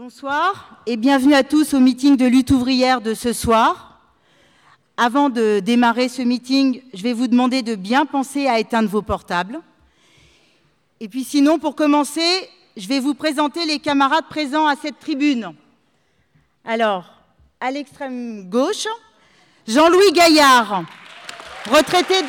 Bonsoir et bienvenue à tous au meeting de lutte ouvrière de ce soir. Avant de démarrer ce meeting, je vais vous demander de bien penser à éteindre vos portables. Et puis sinon, pour commencer, je vais vous présenter les camarades présents à cette tribune. Alors, à l'extrême gauche, Jean-Louis Gaillard, retraité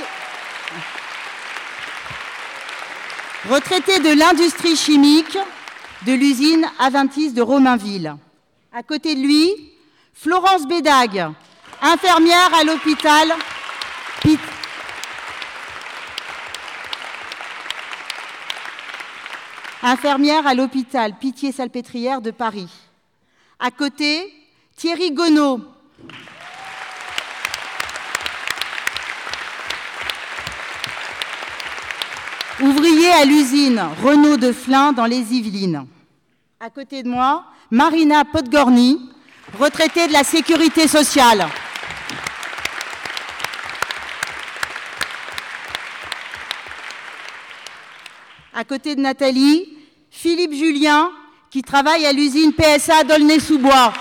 de l'industrie chimique de l'usine Aventis de Romainville. À côté de lui, Florence Bédague, infirmière à l'hôpital Pitié-Salpêtrière de Paris. À côté, Thierry Gonneau, ouvrier à l'usine Renault de Flins dans les Yvelines. À côté de moi, Marina Podgorny, retraitée de la Sécurité sociale. À côté de Nathalie, Philippe Julien, qui travaille à l'usine PSA d'Aulnay-sous-Bois.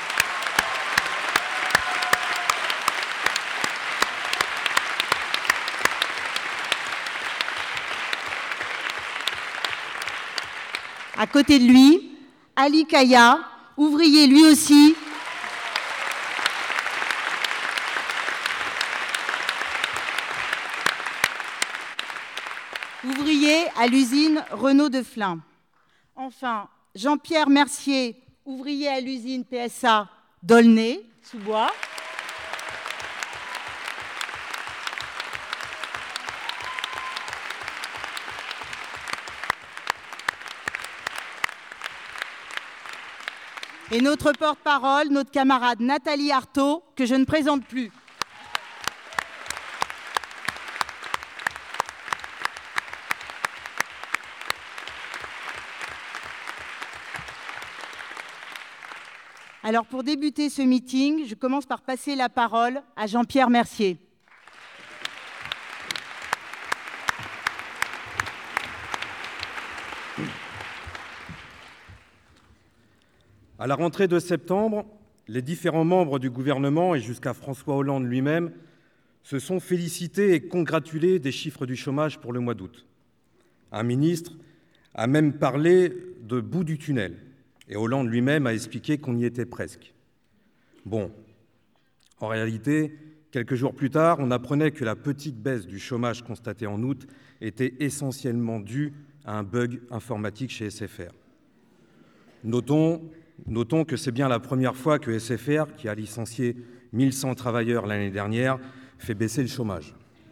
À côté de lui, Ali Kaya, ouvrier lui aussi, ouvrier à l'usine Renault de Flins. Enfin, Jean-Pierre Mercier, ouvrier à l'usine PSA d'Aulnay-sous-Bois. Et notre porte-parole, notre camarade Nathalie Arthaud, que je ne présente plus. Alors pour débuter ce meeting, je commence par passer la parole à Jean-Pierre Mercier. À la rentrée de septembre, les différents membres du gouvernement et jusqu'à François Hollande lui-même se sont félicités et congratulés des chiffres du chômage pour le mois d'août. Un ministre a même parlé de bout du tunnel et Hollande lui-même a expliqué qu'on y était presque. Bon, en réalité, quelques jours plus tard, on apprenait que la petite baisse du chômage constatée en août était essentiellement due à un bug informatique chez SFR. Notons que c'est bien la première fois que SFR, qui a licencié 1100 travailleurs l'année dernière, fait baisser le chômage.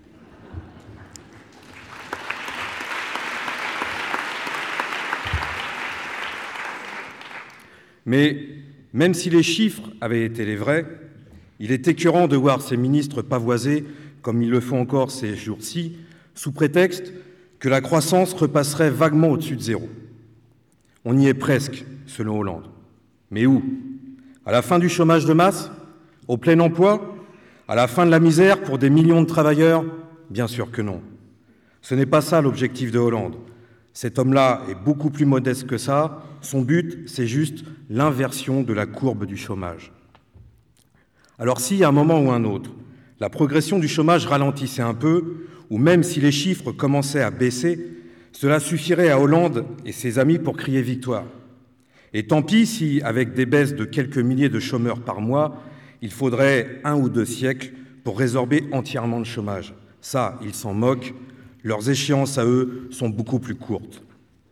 Mais même si les chiffres avaient été les vrais, il est écœurant de voir ces ministres pavoiser, comme ils le font encore ces jours-ci, sous prétexte que la croissance repasserait vaguement au-dessus de zéro. On y est presque, selon Hollande. Mais où? À la fin du chômage de masse? Au plein emploi? À la fin de la misère pour des millions de travailleurs? Bien sûr que non. Ce n'est pas ça l'objectif de Hollande. Cet homme-là est beaucoup plus modeste que ça. Son but, c'est juste l'inversion de la courbe du chômage. Alors si, à un moment ou un autre, la progression du chômage ralentissait un peu, ou même si les chiffres commençaient à baisser, cela suffirait à Hollande et ses amis pour crier victoire. Et tant pis si, avec des baisses de quelques milliers de chômeurs par mois, il faudrait 1 ou 2 siècles pour résorber entièrement le chômage. Ça, ils s'en moquent. Leurs échéances à eux sont beaucoup plus courtes.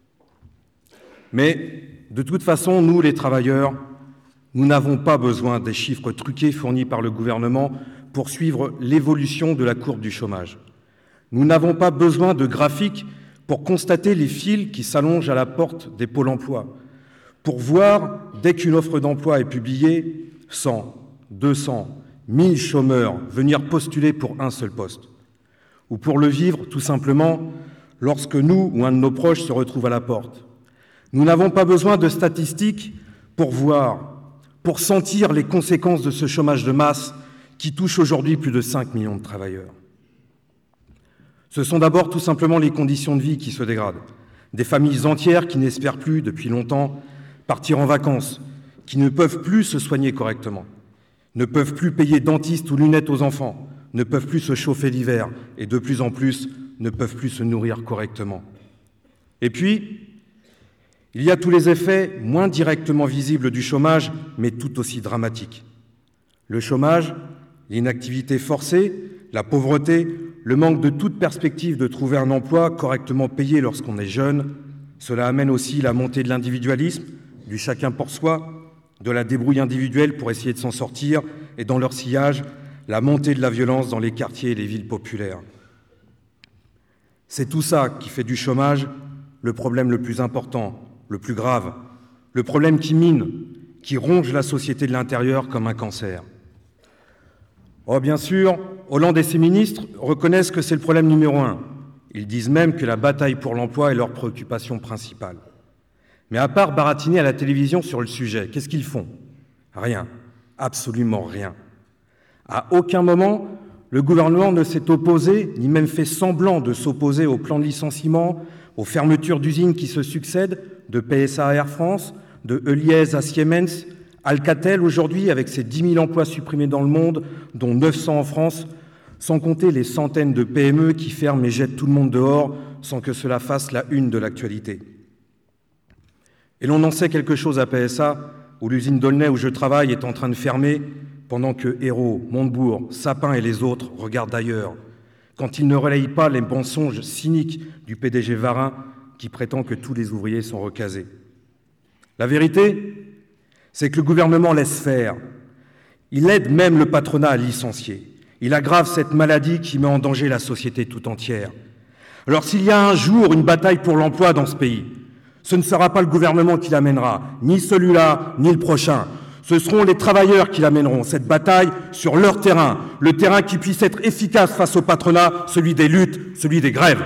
Mais, de toute façon, nous, les travailleurs, nous n'avons pas besoin des chiffres truqués fournis par le gouvernement pour suivre l'évolution de la courbe du chômage. Nous n'avons pas besoin de graphiques pour constater les fils qui s'allongent à la porte des pôles emploi, pour voir, dès qu'une offre d'emploi est publiée, 100, 200, 1000 chômeurs venir postuler pour un seul poste. Ou pour le vivre, tout simplement, lorsque nous ou un de nos proches se retrouve à la porte. Nous n'avons pas besoin de statistiques pour voir, pour sentir les conséquences de ce chômage de masse qui touche aujourd'hui plus de 5 millions de travailleurs. Ce sont d'abord tout simplement les conditions de vie qui se dégradent. Des familles entières qui n'espèrent plus, depuis longtemps, partir en vacances, qui ne peuvent plus se soigner correctement, ne peuvent plus payer dentiste ou lunettes aux enfants, ne peuvent plus se chauffer l'hiver et de plus en plus ne peuvent plus se nourrir correctement. Et puis, il y a tous les effets moins directement visibles du chômage, mais tout aussi dramatiques. Le chômage, l'inactivité forcée, la pauvreté, le manque de toute perspective de trouver un emploi correctement payé lorsqu'on est jeune, cela amène aussi la montée de l'individualisme, du chacun pour soi, de la débrouille individuelle pour essayer de s'en sortir, et dans leur sillage, la montée de la violence dans les quartiers et les villes populaires. C'est tout ça qui fait du chômage le problème le plus important, le plus grave, le problème qui mine, qui ronge la société de l'intérieur comme un cancer. Oh, bien sûr, Hollande et ses ministres reconnaissent que c'est le problème numéro un. Ils disent même que la bataille pour l'emploi est leur préoccupation principale. Mais à part baratiner à la télévision sur le sujet, qu'est-ce qu'ils font? Rien, absolument rien. À aucun moment, le gouvernement ne s'est opposé, ni même fait semblant de s'opposer au plan de licenciement, aux fermetures d'usines qui se succèdent, de PSA à Air France, de Eliez à Siemens, Alcatel aujourd'hui avec ses 10 000 emplois supprimés dans le monde, dont 900 en France, sans compter les centaines de PME qui ferment et jettent tout le monde dehors sans que cela fasse la une de l'actualité. Et l'on en sait quelque chose à PSA, où l'usine d'Aulnay où je travaille est en train de fermer, pendant que Hérault, Montebourg, Sapin et les autres regardent ailleurs, quand ils ne relayent pas les mensonges cyniques du PDG Varin qui prétend que tous les ouvriers sont recasés. La vérité, c'est que le gouvernement laisse faire. Il aide même le patronat à licencier. Il aggrave cette maladie qui met en danger la société tout entière. Alors s'il y a un jour une bataille pour l'emploi dans ce pays, ce ne sera pas le gouvernement qui l'amènera, ni celui-là, ni le prochain. Ce seront les travailleurs qui l'amèneront, cette bataille sur leur terrain, le terrain qui puisse être efficace face au patronat, celui des luttes, celui des grèves.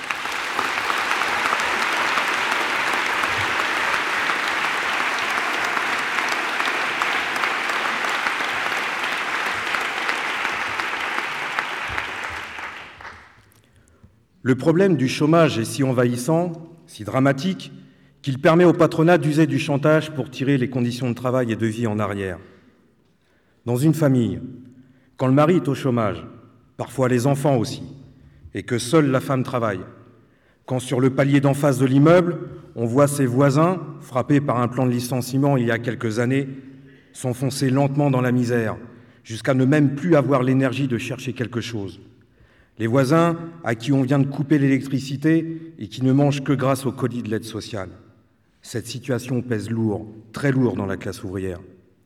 Le problème du chômage est si envahissant, si dramatique, qu'il permet au patronat d'user du chantage pour tirer les conditions de travail et de vie en arrière. Dans une famille, quand le mari est au chômage, parfois les enfants aussi, et que seule la femme travaille, quand sur le palier d'en face de l'immeuble, on voit ses voisins, frappés par un plan de licenciement il y a quelques années, s'enfoncer lentement dans la misère, jusqu'à ne même plus avoir l'énergie de chercher quelque chose. Les voisins à qui on vient de couper l'électricité et qui ne mangent que grâce au colis de l'aide sociale. Cette situation pèse lourd, très lourd dans la classe ouvrière.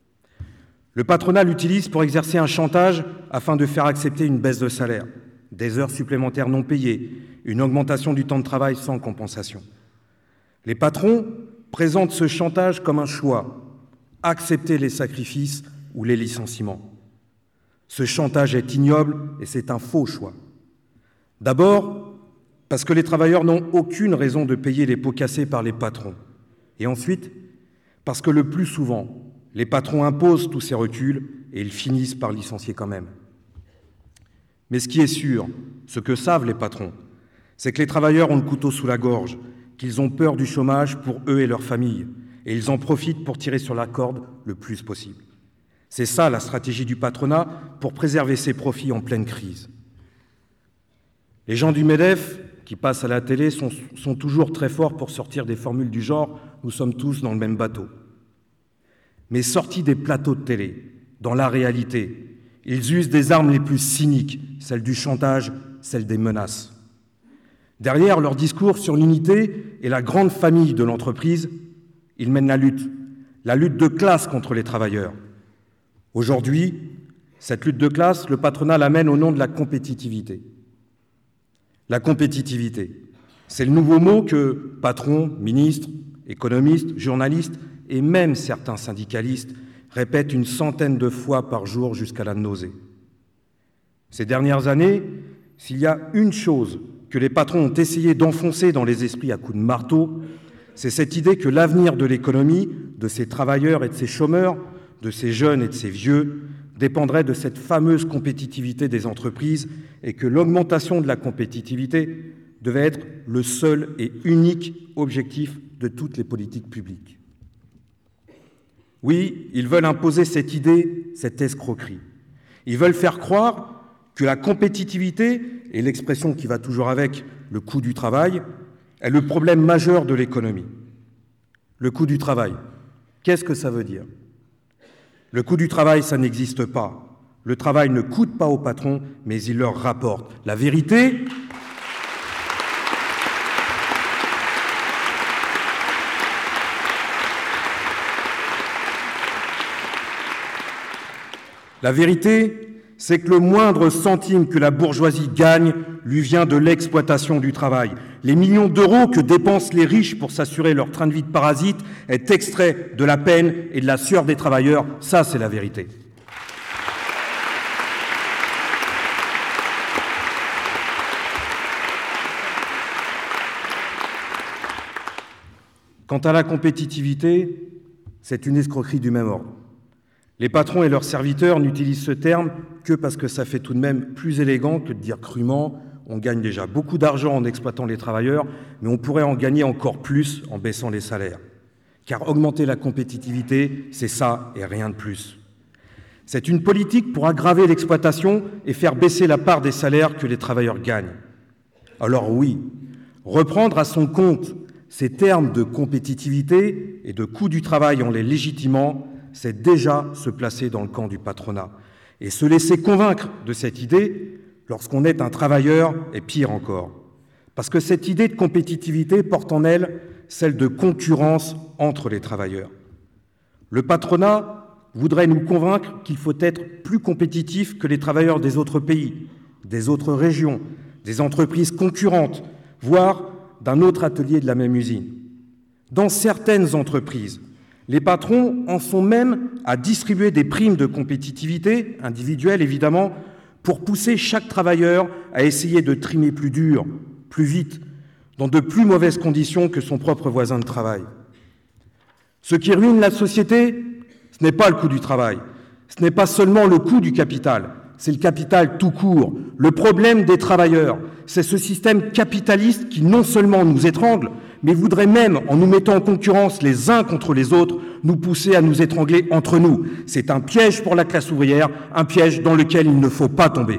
Le patronat l'utilise pour exercer un chantage afin de faire accepter une baisse de salaire, des heures supplémentaires non payées, une augmentation du temps de travail sans compensation. Les patrons présentent ce chantage comme un choix, accepter les sacrifices ou les licenciements. Ce chantage est ignoble et c'est un faux choix. D'abord, parce que les travailleurs n'ont aucune raison de payer les pots cassés par les patrons. Et ensuite, parce que le plus souvent, les patrons imposent tous ces reculs et ils finissent par licencier quand même. Mais ce qui est sûr, ce que savent les patrons, c'est que les travailleurs ont le couteau sous la gorge, qu'ils ont peur du chômage pour eux et leurs familles, et ils en profitent pour tirer sur la corde le plus possible. C'est ça la stratégie du patronat pour préserver ses profits en pleine crise. Les gens du MEDEF qui passent à la télé sont toujours très forts pour sortir des formules du genre « nous sommes tous dans le même bateau ». Mais sortis des plateaux de télé, dans la réalité, ils usent des armes les plus cyniques, celles du chantage, celles des menaces. Derrière leur discours sur l'unité et la grande famille de l'entreprise, ils mènent la lutte de classe contre les travailleurs. Aujourd'hui, cette lutte de classe, le patronat la mène au nom de la compétitivité. La compétitivité, c'est le nouveau mot que patrons, ministres, économistes, journalistes et même certains syndicalistes répètent une centaine de fois par jour jusqu'à la nausée. Ces dernières années, s'il y a une chose que les patrons ont essayé d'enfoncer dans les esprits à coups de marteau, c'est cette idée que l'avenir de l'économie, de ces travailleurs et de ces chômeurs, de ces jeunes et de ces vieux, dépendrait de cette fameuse compétitivité des entreprises et que l'augmentation de la compétitivité devait être le seul et unique objectif de toutes les politiques publiques. Oui, ils veulent imposer cette idée, cette escroquerie. Ils veulent faire croire que la compétitivité, et l'expression qui va toujours avec le coût du travail, est le problème majeur de l'économie. Le coût du travail, qu'est-ce que ça veut dire? Le coût du travail, ça n'existe pas. Le travail ne coûte pas aux patrons, mais il leur rapporte. La vérité, c'est que le moindre centime que la bourgeoisie gagne lui vient de l'exploitation du travail. Les millions d'euros que dépensent les riches pour s'assurer leur train de vie de parasite est extrait de la peine et de la sueur des travailleurs. Ça, c'est la vérité. Quant à la compétitivité, c'est une escroquerie du même ordre. Les patrons et leurs serviteurs n'utilisent ce terme que parce que ça fait tout de même plus élégant que de dire crûment « on gagne déjà beaucoup d'argent en exploitant les travailleurs, mais on pourrait en gagner encore plus en baissant les salaires ». Car augmenter la compétitivité, c'est ça et rien de plus. C'est une politique pour aggraver l'exploitation et faire baisser la part des salaires que les travailleurs gagnent. Alors oui, reprendre à son compte ces termes de compétitivité et de coût du travail en les légitimant, c'est déjà se placer dans le camp du patronat. Et se laisser convaincre de cette idée, lorsqu'on est un travailleur, est pire encore. Parce que cette idée de compétitivité porte en elle celle de concurrence entre les travailleurs. Le patronat voudrait nous convaincre qu'il faut être plus compétitif que les travailleurs des autres pays, des autres régions, des entreprises concurrentes, voire d'un autre atelier de la même usine. Dans certaines entreprises, les patrons en sont même à distribuer des primes de compétitivité, individuelles évidemment, pour pousser chaque travailleur à essayer de trimer plus dur, plus vite, dans de plus mauvaises conditions que son propre voisin de travail. Ce qui ruine la société, ce n'est pas le coût du travail, ce n'est pas seulement le coût du capital, c'est le capital tout court. Le problème des travailleurs, c'est ce système capitaliste qui non seulement nous étrangle, mais voudrait même, en nous mettant en concurrence les uns contre les autres, nous pousser à nous étrangler entre nous. C'est un piège pour la classe ouvrière, un piège dans lequel il ne faut pas tomber.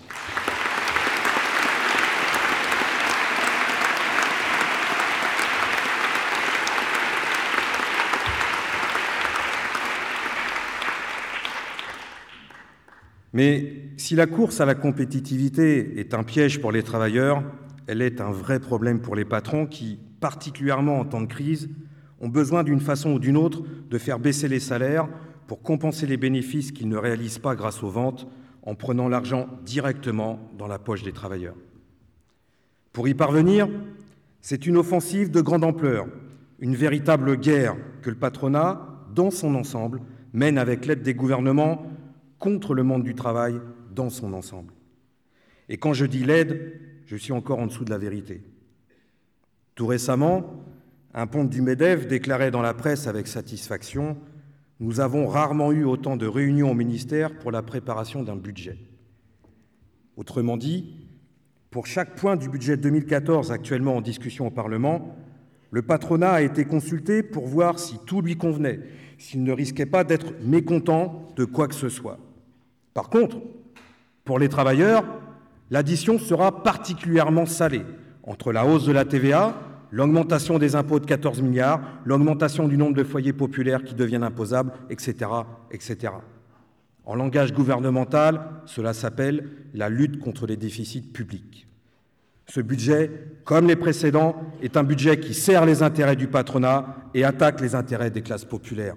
Mais si la course à la compétitivité est un piège pour les travailleurs, elle est un vrai problème pour les patrons qui, particulièrement en temps de crise, ont besoin d'une façon ou d'une autre de faire baisser les salaires pour compenser les bénéfices qu'ils ne réalisent pas grâce aux ventes en prenant l'argent directement dans la poche des travailleurs. Pour y parvenir, c'est une offensive de grande ampleur, une véritable guerre que le patronat, dans son ensemble, mène avec l'aide des gouvernements contre le monde du travail dans son ensemble. Et quand je dis l'aide, je suis encore en dessous de la vérité. Tout récemment, un ponte du MEDEF déclarait dans la presse avec satisfaction « Nous avons rarement eu autant de réunions au ministère pour la préparation d'un budget ». Autrement dit, pour chaque point du budget 2014 actuellement en discussion au Parlement, le patronat a été consulté pour voir si tout lui convenait, s'il ne risquait pas d'être mécontent de quoi que ce soit. Par contre, pour les travailleurs, l'addition sera particulièrement salée entre la hausse de la TVA, l'augmentation des impôts de 14 milliards, l'augmentation du nombre de foyers populaires qui deviennent imposables, etc., etc. En langage gouvernemental, cela s'appelle la lutte contre les déficits publics. Ce budget, comme les précédents, est un budget qui sert les intérêts du patronat et attaque les intérêts des classes populaires.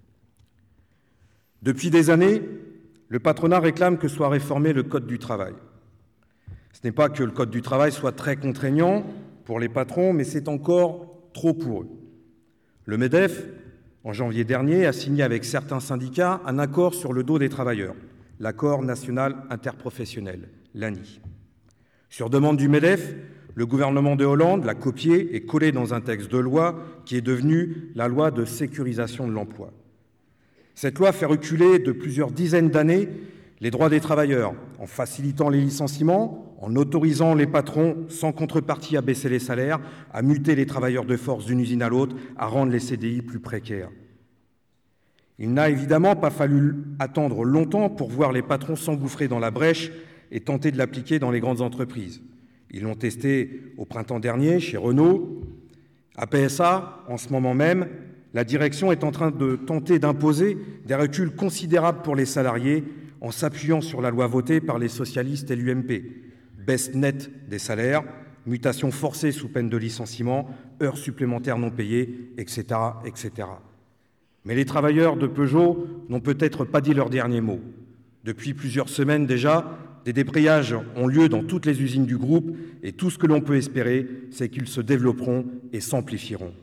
Depuis des années, le patronat réclame que soit réformé le Code du travail. Ce n'est pas que le Code du travail soit très contraignant pour les patrons, mais c'est encore trop pour eux. Le MEDEF, en janvier dernier, a signé avec certains syndicats un accord sur le dos des travailleurs, l'accord national interprofessionnel, l'ANI. Sur demande du MEDEF, le gouvernement de Hollande l'a copié et collé dans un texte de loi qui est devenu la loi de sécurisation de l'emploi. Cette loi fait reculer de plusieurs dizaines d'années les droits des travailleurs en facilitant les licenciements, en autorisant les patrons sans contrepartie à baisser les salaires, à muter les travailleurs de force d'une usine à l'autre, à rendre les CDI plus précaires. Il n'a évidemment pas fallu attendre longtemps pour voir les patrons s'engouffrer dans la brèche et tenter de l'appliquer dans les grandes entreprises. Ils l'ont testé au printemps dernier chez Renault. À PSA, en ce moment même, la direction est en train de tenter d'imposer des reculs considérables pour les salariés en s'appuyant sur la loi votée par les socialistes et l'UMP. Baisse nette des salaires, mutation forcée sous peine de licenciement, heures supplémentaires non payées, etc., etc. Mais les travailleurs de Peugeot n'ont peut-être pas dit leur dernier mot. Depuis plusieurs semaines déjà, des débrayages ont lieu dans toutes les usines du groupe et tout ce que l'on peut espérer, c'est qu'ils se développeront et s'amplifieront.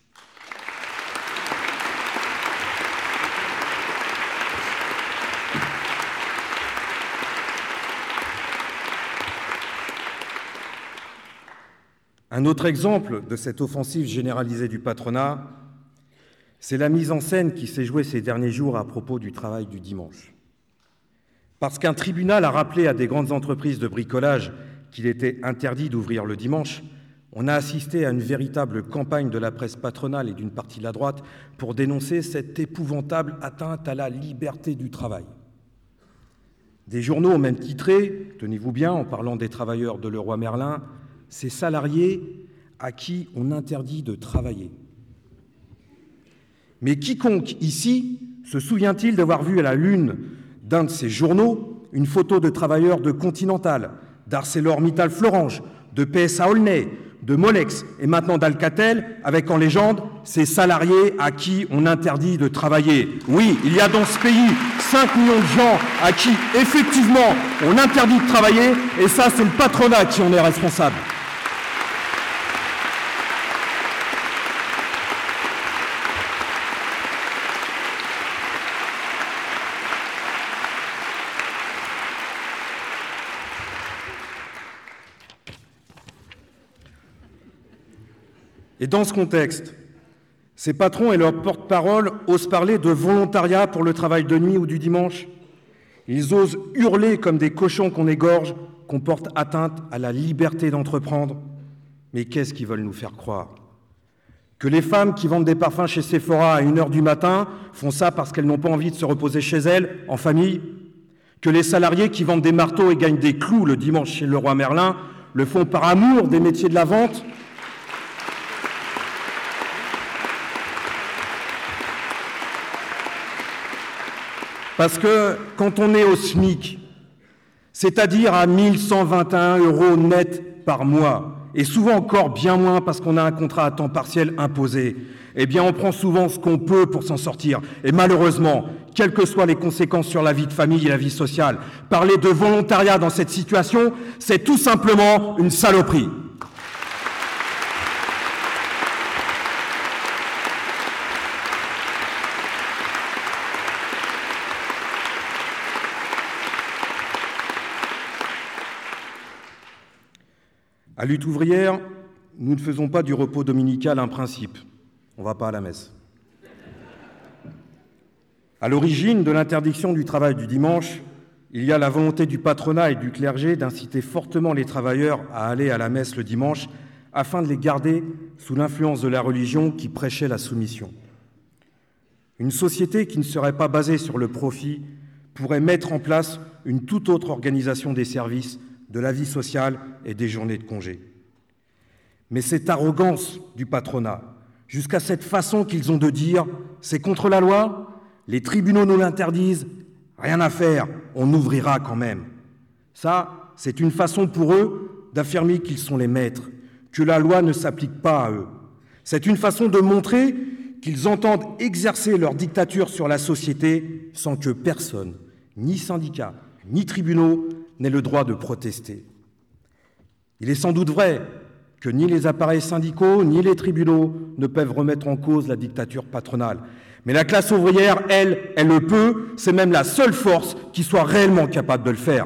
Un autre exemple de cette offensive généralisée du patronat, c'est la mise en scène qui s'est jouée ces derniers jours à propos du travail du dimanche. Parce qu'un tribunal a rappelé à des grandes entreprises de bricolage qu'il était interdit d'ouvrir le dimanche, on a assisté à une véritable campagne de la presse patronale et d'une partie de la droite pour dénoncer cette épouvantable atteinte à la liberté du travail. Des journaux ont même titré, tenez-vous bien, en parlant des travailleurs de Leroy Merlin, « Ces salariés à qui on interdit de travailler ». Mais quiconque ici se souvient-il d'avoir vu à la une d'un de ces journaux une photo de travailleurs de Continental, d'ArcelorMittal Florange, de PSA Aulnay, de Molex et maintenant d'Alcatel, avec en légende ces salariés à qui on interdit de travailler. Oui, il y a dans ce pays 5 millions de gens à qui, effectivement, on interdit de travailler, et ça, c'est le patronat qui en est responsable. Et dans ce contexte, ces patrons et leurs porte-parole osent parler de volontariat pour le travail de nuit ou du dimanche. Ils osent hurler comme des cochons qu'on égorge, qu'on porte atteinte à la liberté d'entreprendre. Mais qu'est-ce qu'ils veulent nous faire croire ? Que les femmes qui vendent des parfums chez Sephora à 1h du matin font ça parce qu'elles n'ont pas envie de se reposer chez elles, en famille ? Que les salariés qui vendent des marteaux et gagnent des clous le dimanche chez Leroy Merlin le font par amour des métiers de la vente ? Parce que quand on est au SMIC, c'est-à-dire à 1 121 € net par mois, et souvent encore bien moins parce qu'on a un contrat à temps partiel imposé, eh bien on prend souvent ce qu'on peut pour s'en sortir. Et malheureusement, quelles que soient les conséquences sur la vie de famille et la vie sociale, parler de volontariat dans cette situation, c'est tout simplement une saloperie. À Lutte ouvrière, nous ne faisons pas du repos dominical un principe. On ne va pas à la messe. À l'origine de l'interdiction du travail du dimanche, il y a la volonté du patronat et du clergé d'inciter fortement les travailleurs à aller à la messe le dimanche afin de les garder sous l'influence de la religion qui prêchait la soumission. Une société qui ne serait pas basée sur le profit pourrait mettre en place une toute autre organisation des services, de la vie sociale et des journées de congé. Mais cette arrogance du patronat, jusqu'à cette façon qu'ils ont de dire « c'est contre la loi, les tribunaux nous l'interdisent, rien à faire, on ouvrira quand même ». Ça, c'est une façon pour eux d'affirmer qu'ils sont les maîtres, que la loi ne s'applique pas à eux. C'est une façon de montrer qu'ils entendent exercer leur dictature sur la société sans que personne, ni syndicats, ni tribunaux, n'ait le droit de protester. Il est sans doute vrai que ni les appareils syndicaux, ni les tribunaux ne peuvent remettre en cause la dictature patronale. Mais la classe ouvrière, elle le peut, c'est même la seule force qui soit réellement capable de le faire.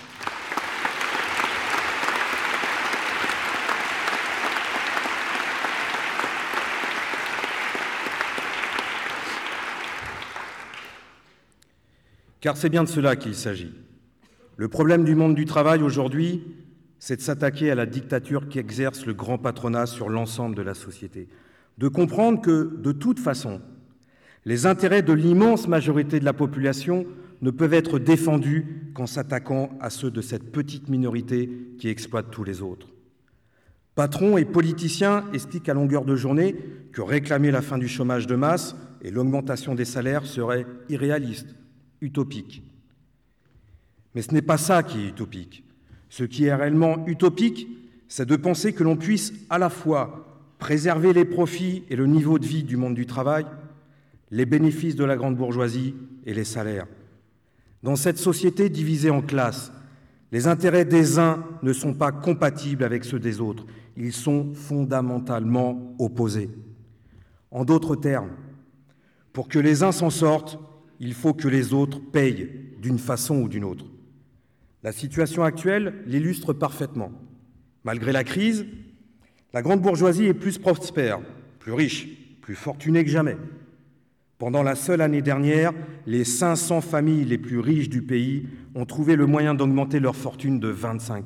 Car c'est bien de cela qu'il s'agit. Le problème du monde du travail aujourd'hui, c'est de s'attaquer à la dictature qui exerce le grand patronat sur l'ensemble de la société. De comprendre que, de toute façon, Les intérêts de l'immense majorité de la population ne peuvent être défendus qu'en s'attaquant à ceux de cette petite minorité qui exploite tous les autres. Patrons et politiciens expliquent à longueur de journée que réclamer la fin du chômage de masse et l'augmentation des salaires serait irréaliste, utopique. Mais ce n'est pas ça qui est utopique. Ce qui est réellement utopique, c'est de penser que l'on puisse à la fois préserver les profits et le niveau de vie du monde du travail, les bénéfices de la grande bourgeoisie et les salaires. Dans cette société divisée en classes, les intérêts des uns ne sont pas compatibles avec ceux des autres. Ils sont fondamentalement opposés. En d'autres termes, pour que les uns s'en sortent, il faut que les autres payent d'une façon ou d'une autre. La situation actuelle l'illustre parfaitement. Malgré la crise, la grande bourgeoisie est plus prospère, plus riche, plus fortunée que jamais. Pendant la seule année dernière, les 500 familles les plus riches du pays ont trouvé le moyen d'augmenter leur fortune de 25%.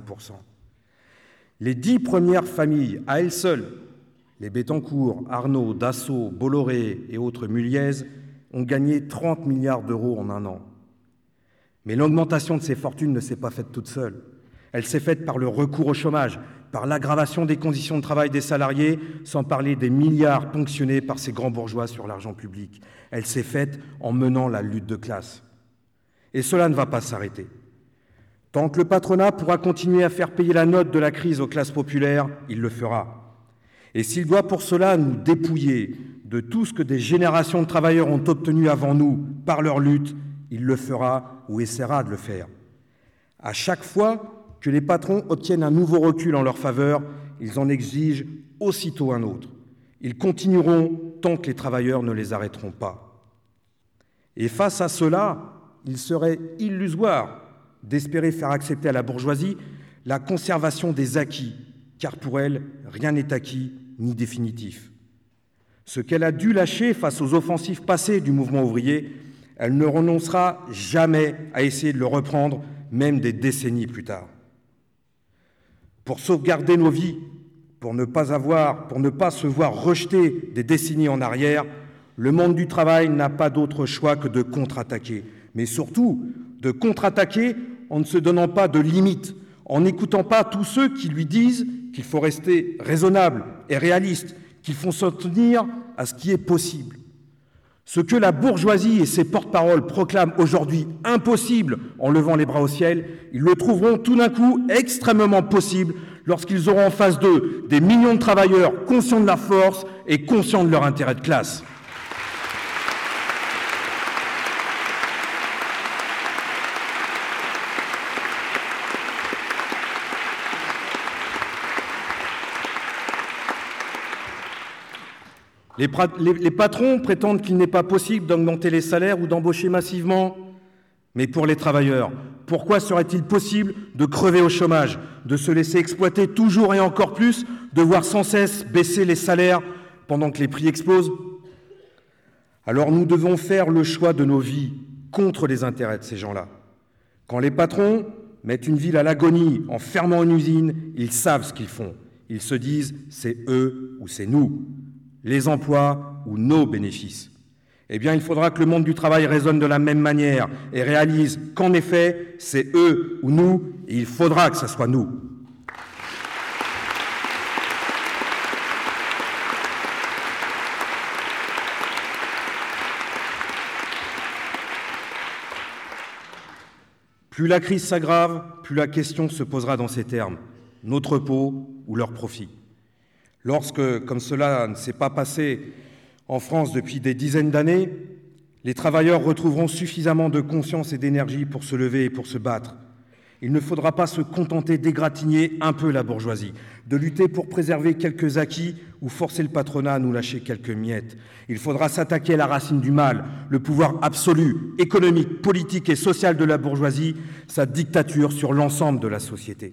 Les 10 premières familles, à elles seules, les Bettencourt, Arnaud, Dassault, Bolloré et autres Muliez, ont gagné 30 milliards d'euros en un an. Mais l'augmentation de ces fortunes ne s'est pas faite toute seule. Elle s'est faite par le recours au chômage, par l'aggravation des conditions de travail des salariés, sans parler des milliards ponctionnés par ces grands bourgeois sur l'argent public. Elle s'est faite en menant la lutte de classe. Et cela ne va pas s'arrêter. Tant que le patronat pourra continuer à faire payer la note de la crise aux classes populaires, il le fera. Et s'il doit pour cela nous dépouiller de tout ce que des générations de travailleurs ont obtenu avant nous par leur lutte, il le fera ou essaiera de le faire. À chaque fois que les patrons obtiennent un nouveau recul en leur faveur, ils en exigent aussitôt un autre. Ils continueront tant que les travailleurs ne les arrêteront pas. Et face à cela, il serait illusoire d'espérer faire accepter à la bourgeoisie la conservation des acquis, car pour elle, rien n'est acquis ni définitif. Ce qu'elle a dû lâcher face aux offensives passées du mouvement ouvrier, elle ne renoncera jamais à essayer de le reprendre, même des décennies plus tard. Pour sauvegarder nos vies, pour ne pas se voir rejeter des décennies en arrière, le monde du travail n'a pas d'autre choix que de contre-attaquer. Mais surtout, de contre-attaquer en ne se donnant pas de limites, en n'écoutant pas tous ceux qui lui disent qu'il faut rester raisonnable et réaliste, qu'il faut s'en tenir à ce qui est possible. Ce que la bourgeoisie et ses porte-paroles proclament aujourd'hui impossible en levant les bras au ciel, ils le trouveront tout d'un coup extrêmement possible lorsqu'ils auront en face d'eux des millions de travailleurs conscients de la force et conscients de leur intérêt de classe. Les patrons prétendent qu'il n'est pas possible d'augmenter les salaires ou d'embaucher massivement. Mais pour les travailleurs, pourquoi serait-il possible de crever au chômage, de se laisser exploiter toujours et encore plus, de voir sans cesse baisser les salaires pendant que les prix explosent? Alors nous devons faire le choix de nos vies contre les intérêts de ces gens-là. Quand les patrons mettent une ville à l'agonie en fermant une usine, ils savent ce qu'ils font. Ils se disent « c'est eux ou c'est nous ». Les emplois ou nos bénéfices. Eh bien, il faudra que le monde du travail raisonne de la même manière et réalise qu'en effet, c'est eux ou nous, et il faudra que ce soit nous. Plus la crise s'aggrave, plus la question se posera dans ces termes, notre peau ou leur profit. Lorsque, comme cela ne s'est pas passé en France depuis des dizaines d'années, les travailleurs retrouveront suffisamment de conscience et d'énergie pour se lever et pour se battre. Il ne faudra pas se contenter d'égratigner un peu la bourgeoisie, de lutter pour préserver quelques acquis ou forcer le patronat à nous lâcher quelques miettes. Il faudra s'attaquer à la racine du mal, le pouvoir absolu, économique, politique et social de la bourgeoisie, sa dictature sur l'ensemble de la société.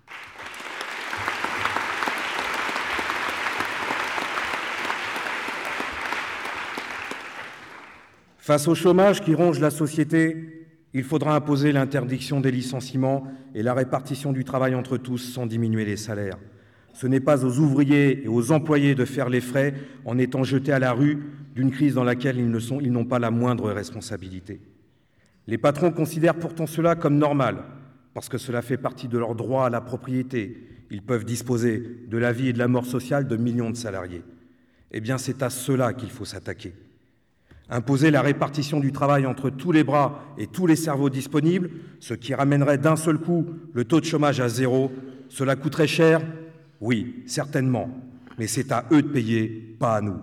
Face au chômage qui ronge la société, il faudra imposer l'interdiction des licenciements et la répartition du travail entre tous sans diminuer les salaires. ce n'est pas aux ouvriers et aux employés de faire les frais en étant jetés à la rue d'une crise dans laquelle ils n'ont pas la moindre responsabilité. Les patrons considèrent pourtant cela comme normal, parce que cela fait partie de leur droit à la propriété. Ils peuvent disposer de la vie et de la mort sociale de millions de salariés. Eh bien, c'est à cela qu'il faut s'attaquer. Imposer la répartition du travail entre tous les bras et tous les cerveaux disponibles, ce qui ramènerait d'un seul coup le taux de chômage à zéro, cela coûterait cher? Oui, certainement, mais c'est à eux de payer, pas à nous.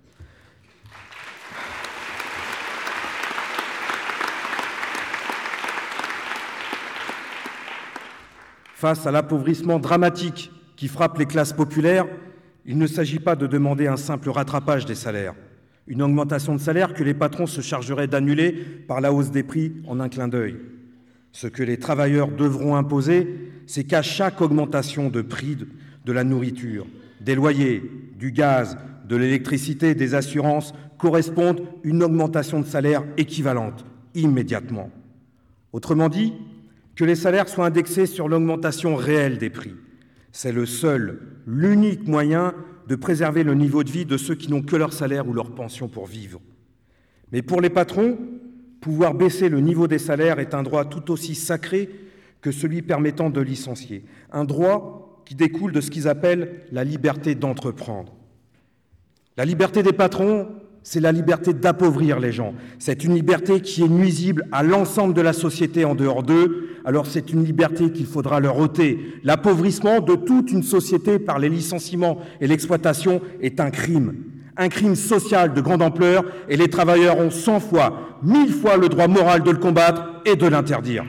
Face à l'appauvrissement dramatique qui frappe les classes populaires, il ne s'agit pas de demander un simple rattrapage des salaires, une augmentation de salaire que les patrons se chargeraient d'annuler par la hausse des prix en un clin d'œil. Ce que les travailleurs devront imposer, c'est qu'à chaque augmentation de prix de la nourriture, des loyers, du gaz, de l'électricité, des assurances, corresponde une augmentation de salaire équivalente, immédiatement. Autrement dit, que les salaires soient indexés sur l'augmentation réelle des prix. C'est le seul, l'unique moyen de préserver le niveau de vie de ceux qui n'ont que leur salaire ou leur pension pour vivre. Mais pour les patrons, pouvoir baisser le niveau des salaires est un droit tout aussi sacré que celui permettant de licencier. Un droit qui découle de ce qu'ils appellent la liberté d'entreprendre. La liberté des patrons, c'est la liberté d'appauvrir les gens. C'est une liberté qui est nuisible à l'ensemble de la société en dehors d'eux. Alors c'est une liberté qu'il faudra leur ôter. L'appauvrissement de toute une société par les licenciements et l'exploitation est un crime social de grande ampleur, et les travailleurs ont 100 fois, 1000 fois le droit moral de le combattre et de l'interdire.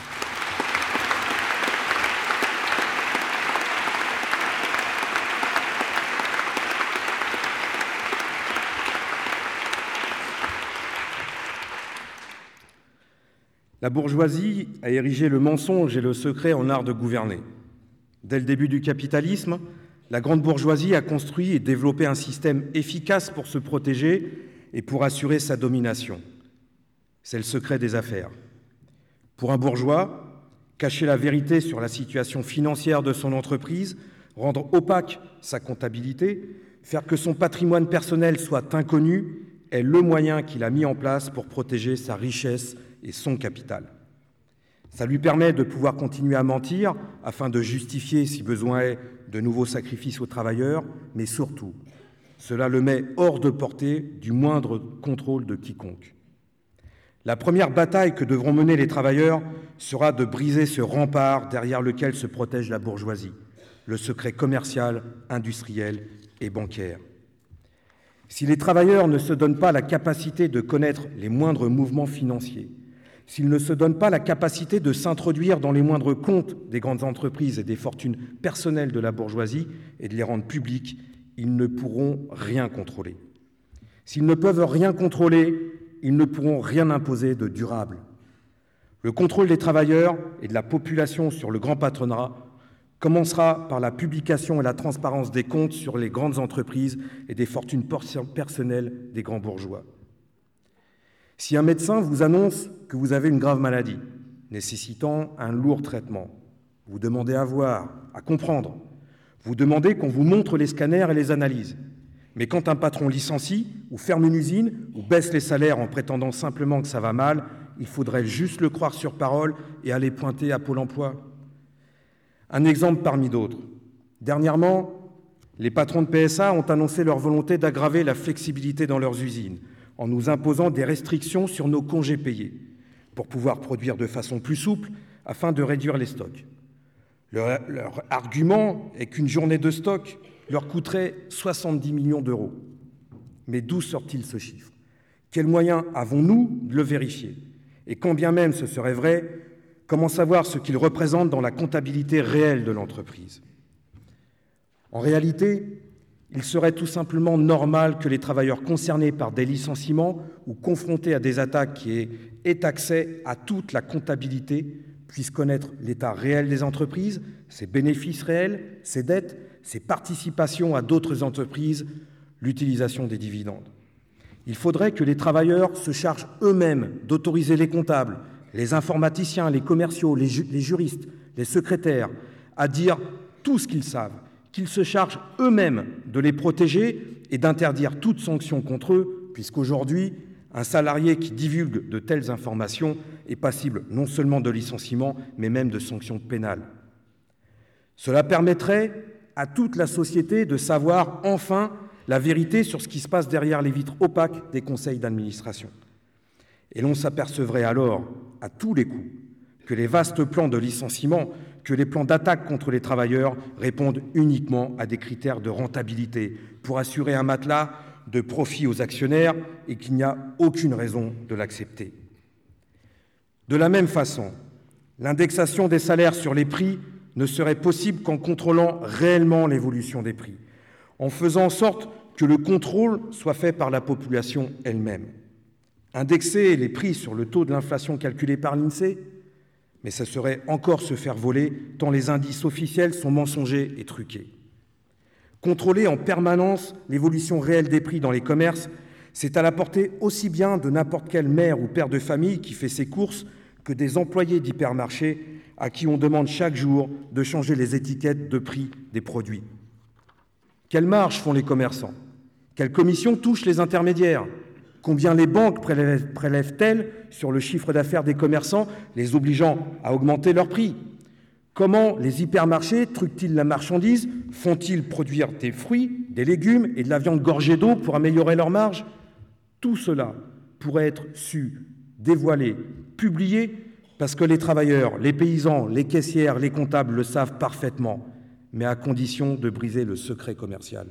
La bourgeoisie a érigé le mensonge et le secret en art de gouverner. Dès le début du capitalisme, la grande bourgeoisie a construit et développé un système efficace pour se protéger et pour assurer sa domination. C'est le secret des affaires. Pour un bourgeois, cacher la vérité sur la situation financière de son entreprise, rendre opaque sa comptabilité, faire que son patrimoine personnel soit inconnu, est le moyen qu'il a mis en place pour protéger sa richesse et son capital. Ça lui permet de pouvoir continuer à mentir afin de justifier, si besoin est, de nouveaux sacrifices aux travailleurs, mais surtout, cela le met hors de portée du moindre contrôle de quiconque. La première bataille que devront mener les travailleurs sera de briser ce rempart derrière lequel se protège la bourgeoisie, le secret commercial, industriel et bancaire. Si les travailleurs ne se donnent pas la capacité de connaître les moindres mouvements financiers, s'ils ne se donnent pas la capacité de s'introduire dans les moindres comptes des grandes entreprises et des fortunes personnelles de la bourgeoisie et de les rendre publiques, ils ne pourront rien contrôler. S'ils ne peuvent rien contrôler, ils ne pourront rien imposer de durable. Le contrôle des travailleurs et de la population sur le grand patronat commencera par la publication et la transparence des comptes sur les grandes entreprises et des fortunes personnelles des grands bourgeois. Si un médecin vous annonce que vous avez une grave maladie, nécessitant un lourd traitement, vous demandez à voir, à comprendre, vous demandez qu'on vous montre les scanners et les analyses. Mais quand un patron licencie, ou ferme une usine, ou baisse les salaires en prétendant simplement que ça va mal, il faudrait juste le croire sur parole et aller pointer à Pôle emploi. Un exemple parmi d'autres. Dernièrement, les patrons de PSA ont annoncé leur volonté d'aggraver la flexibilité dans leurs usines, en nous imposant des restrictions sur nos congés payés, pour pouvoir produire de façon plus souple afin de réduire les stocks. Leur argument est qu'une journée de stock leur coûterait 70 millions d'euros. Mais d'où sort-il ce chiffre? Quels moyens avons-nous de le vérifier? Et quand bien même ce serait vrai, comment savoir ce qu'il représente dans la comptabilité réelle de l'entreprise? En réalité, il serait tout simplement normal que les travailleurs concernés par des licenciements ou confrontés à des attaques qui aient accès à toute la comptabilité puissent connaître l'état réel des entreprises, ses bénéfices réels, ses dettes, ses participations à d'autres entreprises, l'utilisation des dividendes. Il faudrait que les travailleurs se chargent eux-mêmes d'autoriser les comptables, les informaticiens, les commerciaux, les juristes, les secrétaires, à dire tout ce qu'ils savent, qu'ils se chargent eux-mêmes de les protéger et d'interdire toute sanction contre eux, puisqu'aujourd'hui, un salarié qui divulgue de telles informations est passible non seulement de licenciement, mais même de sanctions pénales. Cela permettrait à toute la société de savoir enfin la vérité sur ce qui se passe derrière les vitres opaques des conseils d'administration. Et l'on s'apercevrait alors, à tous les coups, que les vastes plans de licenciement, que les plans d'attaque contre les travailleurs répondent uniquement à des critères de rentabilité pour assurer un matelas de profit aux actionnaires et qu'il n'y a aucune raison de l'accepter. De la même façon, l'indexation des salaires sur les prix ne serait possible qu'en contrôlant réellement l'évolution des prix, en faisant en sorte que le contrôle soit fait par la population elle-même. Indexer les prix sur le taux de l'inflation calculé par l'INSEE, mais ça serait encore se faire voler tant les indices officiels sont mensongers et truqués. Contrôler en permanence l'évolution réelle des prix dans les commerces, c'est à la portée aussi bien de n'importe quelle mère ou père de famille qui fait ses courses que des employés d'hypermarchés à qui on demande chaque jour de changer les étiquettes de prix des produits. Quelles marges font les commerçants? Quelles commissions touchent les intermédiaires? Combien les banques prélèvent-elles sur le chiffre d'affaires des commerçants, les obligeant à augmenter leurs prix? Comment les hypermarchés truquent-ils la marchandise? Font-ils produire des fruits, des légumes et de la viande gorgée d'eau pour améliorer leurs marges? Tout cela pourrait être su, dévoilé, publié, parce que les travailleurs, les paysans, les caissières, les comptables le savent parfaitement, mais à condition de briser le secret commercial.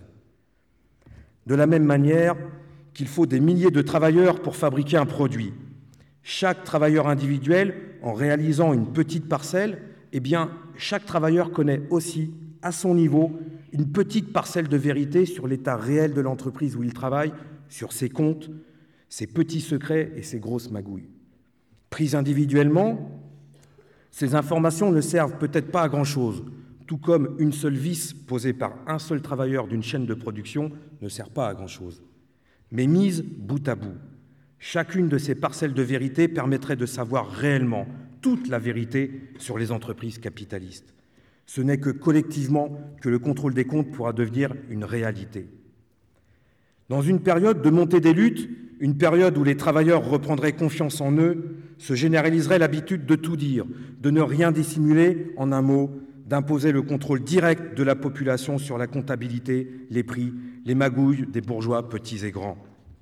De la même manière qu'il faut des milliers de travailleurs pour fabriquer un produit. Chaque travailleur individuel, en réalisant une petite parcelle, eh bien, chaque travailleur connaît aussi, à son niveau, une petite parcelle de vérité sur l'état réel de l'entreprise où il travaille, sur ses comptes, ses petits secrets et ses grosses magouilles. Prises individuellement, ces informations ne servent peut-être pas à grand-chose, tout comme une seule vis posée par un seul travailleur d'une chaîne de production ne sert pas à grand-chose. Mais mise bout à bout, chacune de ces parcelles de vérité permettrait de savoir réellement toute la vérité sur les entreprises capitalistes. Ce n'est que collectivement que le contrôle des comptes pourra devenir une réalité. Dans une période de montée des luttes, une période où les travailleurs reprendraient confiance en eux, se généraliserait l'habitude de tout dire, de ne rien dissimuler, en un mot, d'imposer le contrôle direct de la population sur la comptabilité, les prix, les magouilles des bourgeois petits et grands.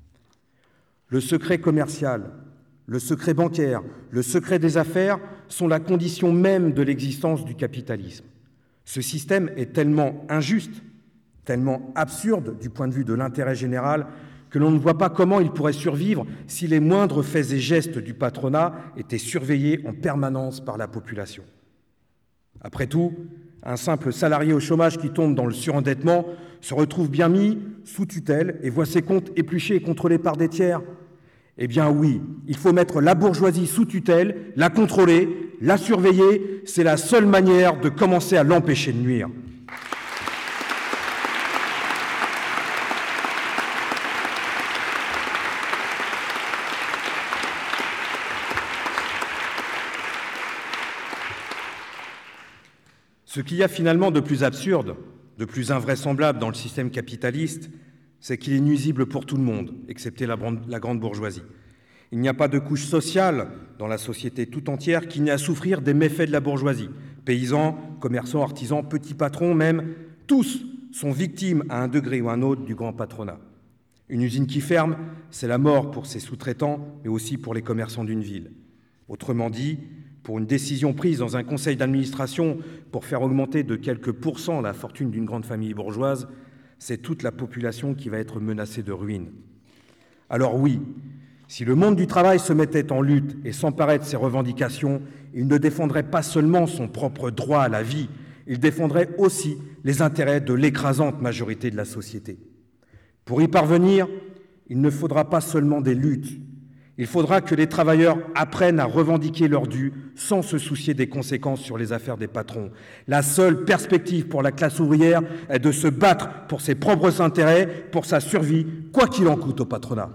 Le secret commercial, le secret bancaire, le secret des affaires sont la condition même de l'existence du capitalisme. Ce système est tellement injuste, tellement absurde du point de vue de l'intérêt général, que l'on ne voit pas comment il pourrait survivre si les moindres faits et gestes du patronat étaient surveillés en permanence par la population. Après tout, un simple salarié au chômage qui tombe dans le surendettement se retrouve bien mis sous tutelle et voit ses comptes épluchés et contrôlés par des tiers. Eh bien oui, il faut mettre la bourgeoisie sous tutelle, la contrôler, la surveiller, c'est la seule manière de commencer à l'empêcher de nuire. Ce qu'il y a finalement de plus absurde, de plus invraisemblable dans le système capitaliste, c'est qu'il est nuisible pour tout le monde, excepté la grande bourgeoisie. Il n'y a pas de couche sociale dans la société tout entière qui n'ait à souffrir des méfaits de la bourgeoisie. Paysans, commerçants, artisans, petits patrons même, tous sont victimes à un degré ou un autre du grand patronat. Une usine qui ferme, c'est la mort pour ses sous-traitants, mais aussi pour les commerçants d'une ville. Autrement dit, pour une décision prise dans un conseil d'administration pour faire augmenter de quelques pourcents la fortune d'une grande famille bourgeoise, c'est toute la population qui va être menacée de ruine. Alors oui, si le monde du travail se mettait en lutte et s'emparait de ses revendications, il ne défendrait pas seulement son propre droit à la vie, il défendrait aussi les intérêts de l'écrasante majorité de la société. Pour y parvenir, il ne faudra pas seulement des luttes. Il faudra que les travailleurs apprennent à revendiquer leurs dus sans se soucier des conséquences sur les affaires des patrons. La seule perspective pour la classe ouvrière est de se battre pour ses propres intérêts, pour sa survie, quoi qu'il en coûte au patronat.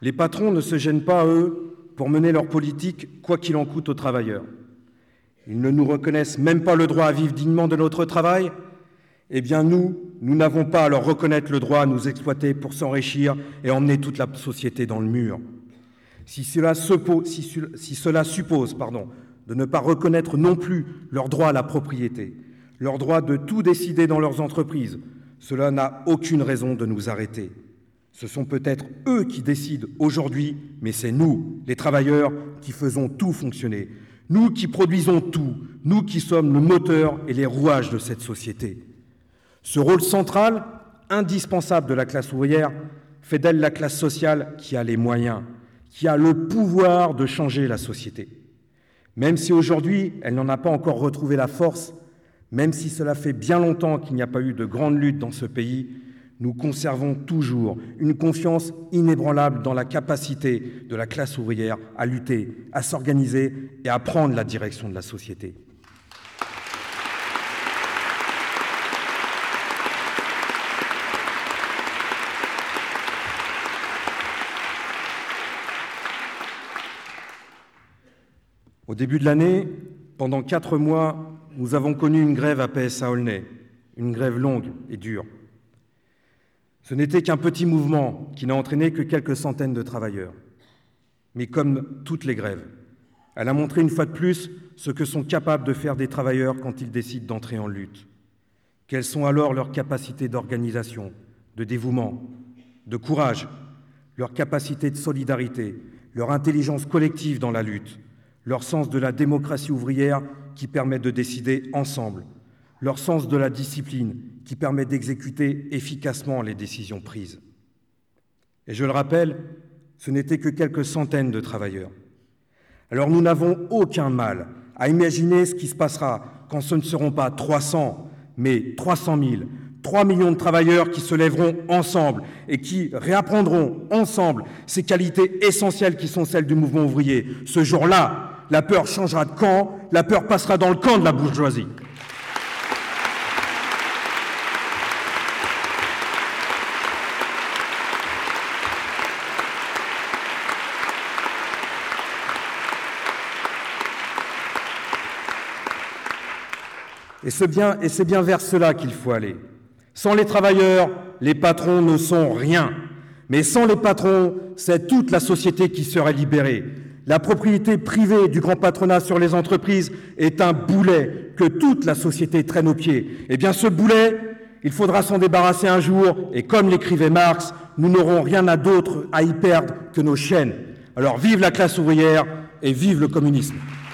Les patrons ne se gênent pas, eux, pour mener leur politique, quoi qu'il en coûte aux travailleurs. Ils ne nous reconnaissent même pas le droit à vivre dignement de notre travail. Eh bien nous n'avons pas à leur reconnaître le droit à nous exploiter pour s'enrichir et emmener toute la société dans le mur. Si cela suppose de ne pas reconnaître non plus leur droit à la propriété, leur droit de tout décider dans leurs entreprises, cela n'a aucune raison de nous arrêter. Ce sont peut-être eux qui décident aujourd'hui, mais c'est nous, les travailleurs, qui faisons tout fonctionner. Nous qui produisons tout, nous qui sommes le moteur et les rouages de cette société. Ce rôle central, indispensable de la classe ouvrière, fait d'elle la classe sociale qui a les moyens, qui a le pouvoir de changer la société. Même si aujourd'hui, elle n'en a pas encore retrouvé la force, même si cela fait bien longtemps qu'il n'y a pas eu de grande lutte dans ce pays, nous conservons toujours une confiance inébranlable dans la capacité de la classe ouvrière à lutter, à s'organiser et à prendre la direction de la société. Au début de l'année, pendant 4 mois, nous avons connu une grève à PSA Aulnay, une grève longue et dure. Ce n'était qu'un petit mouvement qui n'a entraîné que quelques centaines de travailleurs. Mais comme toutes les grèves, elle a montré une fois de plus ce que sont capables de faire des travailleurs quand ils décident d'entrer en lutte. Quelles sont alors leurs capacités d'organisation, de dévouement, de courage, leurs capacités de solidarité, leur intelligence collective dans la lutte, leur sens de la démocratie ouvrière qui permet de décider ensemble, leur sens de la discipline qui permet d'exécuter efficacement les décisions prises. Et je le rappelle, ce n'étaient que quelques centaines de travailleurs. Alors nous n'avons aucun mal à imaginer ce qui se passera quand ce ne seront pas 300, mais 300 000, 3 millions de travailleurs qui se lèveront ensemble et qui réapprendront ensemble ces qualités essentielles qui sont celles du mouvement ouvrier. Ce jour-là, la peur changera de camp, la peur passera dans le camp de la bourgeoisie. Et c'est bien vers cela qu'il faut aller. Sans les travailleurs, les patrons ne sont rien. Mais sans les patrons, c'est toute la société qui serait libérée. La propriété privée du grand patronat sur les entreprises est un boulet que toute la société traîne aux pieds. Eh bien, ce boulet, il faudra s'en débarrasser un jour, et comme l'écrivait Marx, nous n'aurons rien d'autre à y perdre que nos chaînes. Alors, vive la classe ouvrière et vive le communisme.